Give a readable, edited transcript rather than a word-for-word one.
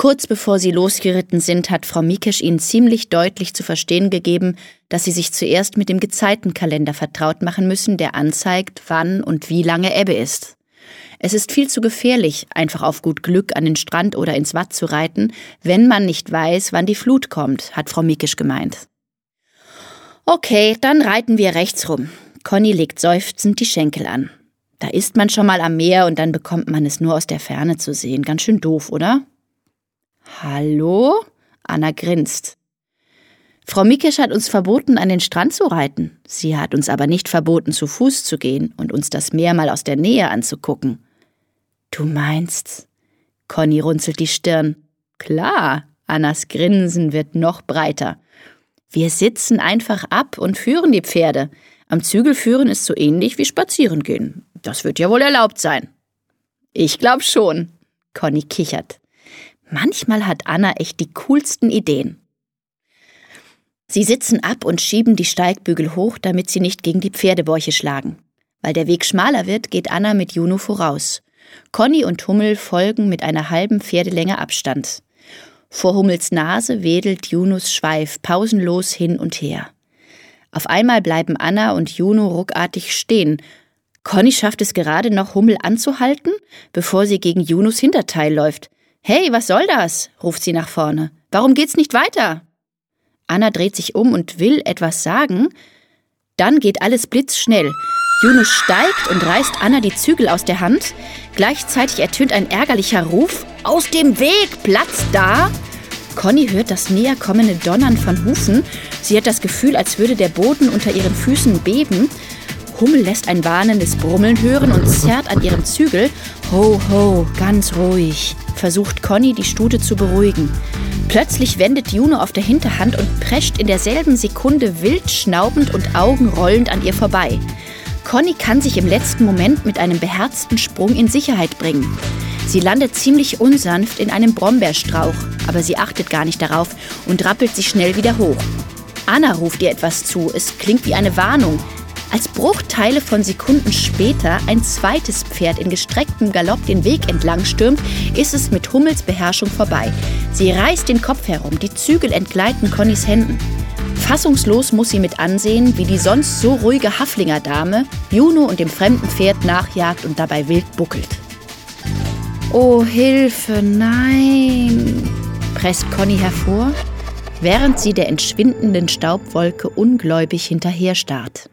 Kurz bevor sie losgeritten sind, hat Frau Mikesch ihnen ziemlich deutlich zu verstehen gegeben, dass sie sich zuerst mit dem Gezeitenkalender vertraut machen müssen, der anzeigt, wann und wie lange Ebbe ist. Es ist viel zu gefährlich, einfach auf gut Glück an den Strand oder ins Watt zu reiten, wenn man nicht weiß, wann die Flut kommt, hat Frau Mikesch gemeint. Okay, dann reiten wir rechts rum. Conny legt seufzend die Schenkel an. Da ist man schon mal am Meer und dann bekommt man es nur aus der Ferne zu sehen. Ganz schön doof, oder? Hallo? Anna grinst. Frau Mikesch hat uns verboten, an den Strand zu reiten. Sie hat uns aber nicht verboten, zu Fuß zu gehen und uns das Meer mal aus der Nähe anzugucken. Du meinst? Conny runzelt die Stirn. Klar, Annas Grinsen wird noch breiter. Wir sitzen einfach ab und führen die Pferde. Am Zügel führen ist so ähnlich wie spazieren gehen. Das wird ja wohl erlaubt sein. Ich glaub schon. Conny kichert. Manchmal hat Anna echt die coolsten Ideen. Sie sitzen ab und schieben die Steigbügel hoch, damit sie nicht gegen die Pferdebäuche schlagen. Weil der Weg schmaler wird, geht Anna mit Juno voraus. Conny und Hummel folgen mit einer halben Pferdelänge Abstand. Vor Hummels Nase wedelt Junos Schweif pausenlos hin und her. Auf einmal bleiben Anna und Juno ruckartig stehen. Conny schafft es gerade noch, Hummel anzuhalten, bevor sie gegen Junos Hinterteil läuft. »Hey, was soll das?« ruft sie nach vorne. »Warum geht's nicht weiter?« Anna dreht sich um und will etwas sagen. Dann geht alles blitzschnell. Juno steigt und reißt Anna die Zügel aus der Hand. Gleichzeitig ertönt ein ärgerlicher Ruf. »Aus dem Weg! Platz da!« Conny hört das näher kommende Donnern von Hufen. Sie hat das Gefühl, als würde der Boden unter ihren Füßen beben. Hummel lässt ein warnendes Brummeln hören und zerrt an ihrem Zügel. »Ho, ho, ganz ruhig«, versucht Conny, die Stute zu beruhigen. Plötzlich wendet Juno auf der Hinterhand und prescht in derselben Sekunde wild schnaubend und augenrollend an ihr vorbei. Conny kann sich im letzten Moment mit einem beherzten Sprung in Sicherheit bringen. Sie landet ziemlich unsanft in einem Brombeerstrauch, aber sie achtet gar nicht darauf und rappelt sich schnell wieder hoch. Anna ruft ihr etwas zu, es klingt wie eine Warnung. Als Bruchteile von Sekunden später ein zweites Pferd in gestrecktem Galopp den Weg entlang stürmt, ist es mit Hummels Beherrschung vorbei. Sie reißt den Kopf herum, die Zügel entgleiten Connys Händen. Fassungslos muss sie mit ansehen, wie die sonst so ruhige Haflinger Dame Juno und dem fremden Pferd nachjagt und dabei wild buckelt. »Oh, Hilfe, nein«, presst Conny hervor, während sie der entschwindenden Staubwolke ungläubig hinterher starrt.